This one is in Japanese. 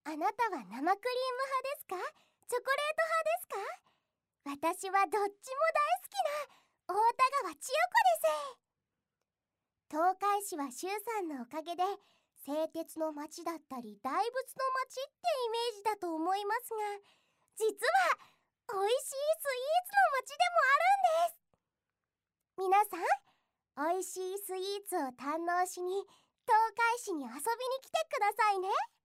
あなたは生クリーム派ですか？チョコレート派ですか？私はどっちも大好きな大田川千代子です。東海市は周さんのおかげで製鉄の町だったり大仏の町ってイメージだと思いますが、実は美味しいスイーツの町でもあるんです。皆さん、美味しいスイーツを堪能しに東海市に遊びに来てくださいね。